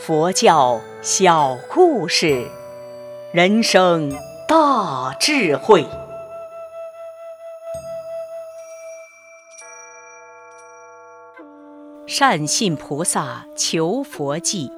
佛教小故事，人生大智慧。善信菩萨求佛记。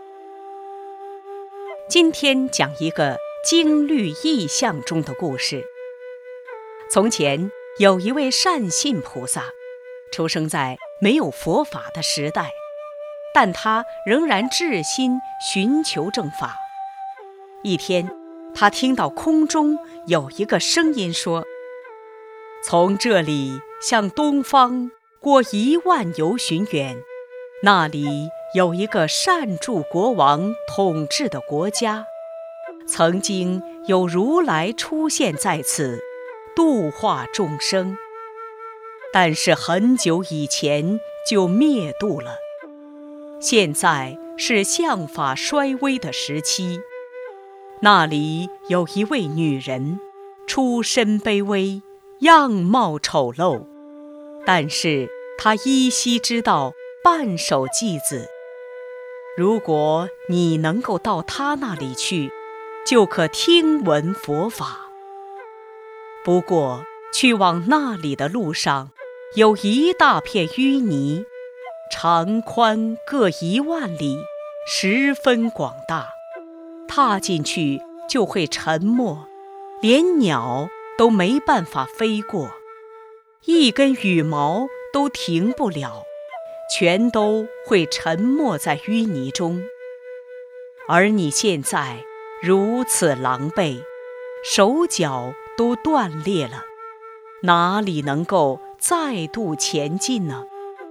今天讲一个经律意象中的故事。从前有一位善信菩萨，出生在没有佛法的时代，但他仍然至心寻求正法。一天，他听到空中有一个声音说：从这里向东方过10000由旬远，那里有一个善住国王统治的国家，曾经有如来出现在此，度化众生，但是很久以前就灭度了。现在是相法衰微的时期，那里有一位女人，出身卑微，样貌丑陋，但是她依稀知道半首偈子，如果你能够到她那里去，就可听闻佛法。不过去往那里的路上，有一大片淤泥，长宽各10000里，十分广大，踏进去就会沉没，连鸟都没办法飞过，一根羽毛都停不了，全都会沉没在淤泥中。而你现在如此狼狈，手脚都断裂了，哪里能够再度前进呢？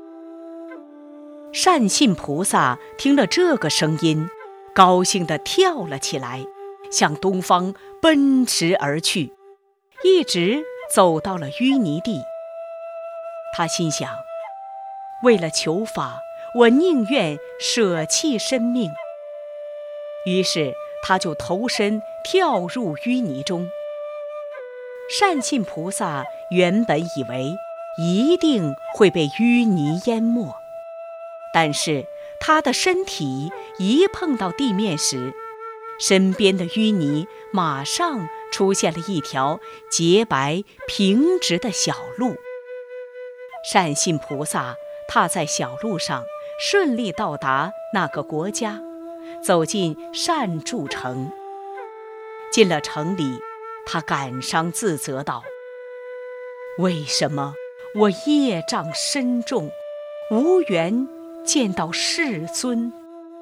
善信菩萨听了这个声音，高兴地跳了起来，向东方奔驰而去，一直走到了淤泥地。他心想，为了求法，我宁愿舍弃生命。于是他就投身跳入淤泥中。善信菩萨原本以为一定会被淤泥淹没，但是他的身体一碰到地面时，身边的淤泥马上出现了一条洁白平直的小路。善信菩萨踏在小路上，顺利到达那个国家，走进善住城。进了城里，他感伤自责道：为什么我业障深重，无缘见到世尊？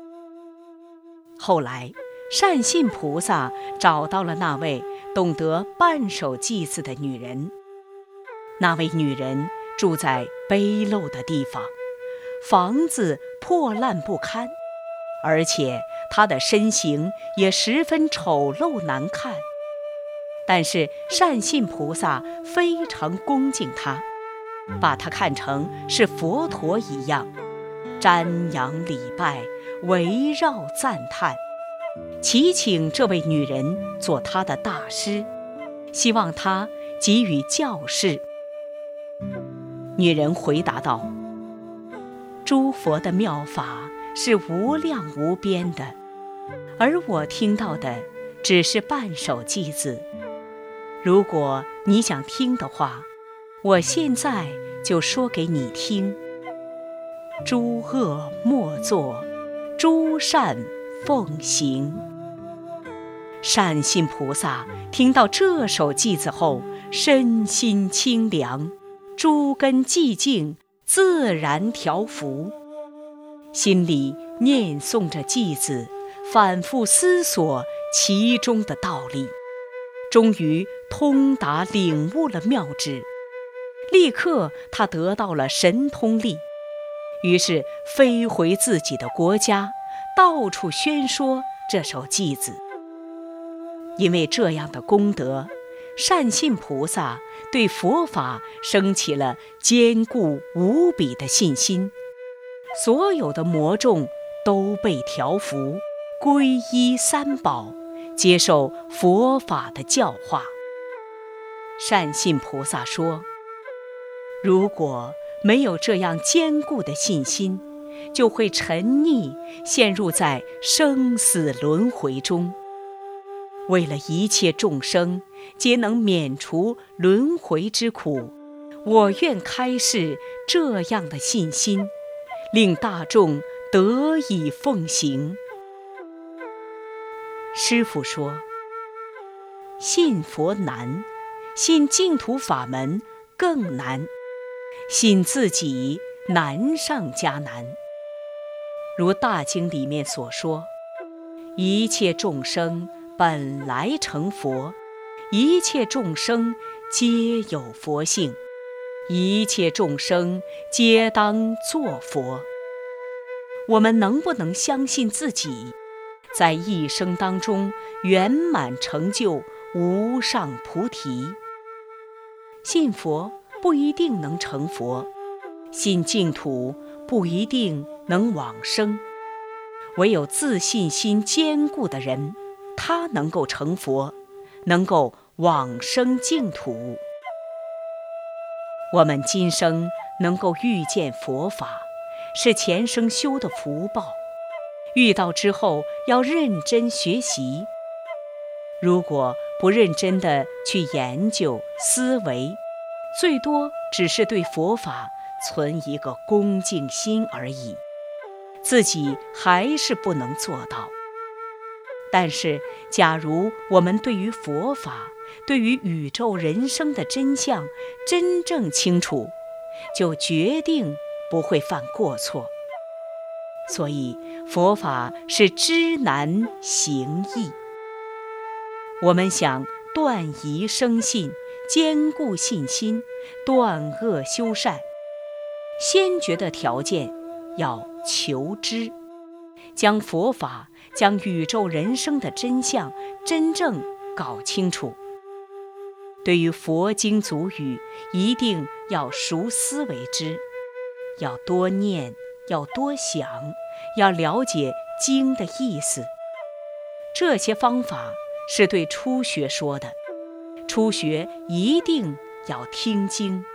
后来善信菩萨找到了那位懂得半首偈子的女人。那位女人住在卑陋的地方，房子破烂不堪，而且她的身形也十分丑陋难看。但是善信菩萨非常恭敬她，把她看成是佛陀一样，瞻仰礼拜，围绕赞叹，祈请这位女人做她的大师，希望她给予教示。女人回答道：诸佛的妙法是无量无边的，而我听到的只是半首偈子。如果你想听的话，我现在就说给你听。诸恶莫作，诸善奉行。善信菩萨听到这首偈子后，身心清凉，诸根寂静，自然调伏，心里念诵着偈子，反复思索其中的道理，终于通达领悟了妙旨。立刻他得到了神通力，于是飞回自己的国家，到处宣说这首偈子。因为这样的功德，善信菩萨对佛法升起了坚固无比的信心，所有的魔众都被调伏，皈依三宝，接受佛法的教化。善信菩萨说，如果没有这样坚固的信心， 就会沉溺，陷入在生死轮回中。为了一切众生皆能免除轮回之苦，我愿开示这样的信心，令大众得以奉行。师父说，信佛难，信净土法门更难，信自己难上加难。如大经里面所说，一切众生本来成佛，一切众生皆有佛性，一切众生皆当作佛。我们能不能相信自己在一生当中圆满成就无上菩提？信佛不一定能成佛，信净土不一定能往生，唯有自信心坚固的人，他能够成佛，能够往生净土。我们今生能够遇见佛法，是前生修的福报，遇到之后要认真学习。如果不认真地去研究思维，最多只是对佛法存一个恭敬心而已，自己还是不能做到。但是假如我们对于佛法，对于宇宙人生的真相真正清楚，就决定不会犯过错。所以佛法是知难行易。我们想断疑生信，坚固信心，断恶修善，先决的条件要求知，将佛法，将宇宙人生的真相真正搞清楚。对于佛经俗语，一定要熟思为之，要多念，要多想，要了解经的意思。这些方法是对初学说的，初学一定要听经。